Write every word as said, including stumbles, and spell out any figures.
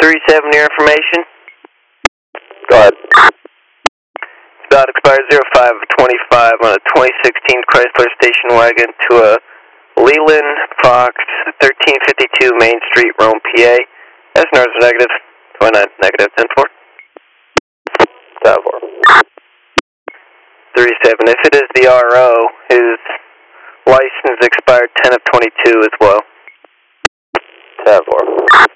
three seven, your information? Go ahead. About expired zero five twenty-five on a twenty sixteen Chrysler station wagon to a Leland Fox, thirteen fifty-two Main Street, Rome, P A. S N Rs are negative, twenty-nine negative, ten four. ten four. three seven, if it is the R O, his license expired ten of twenty-two as well. ten four.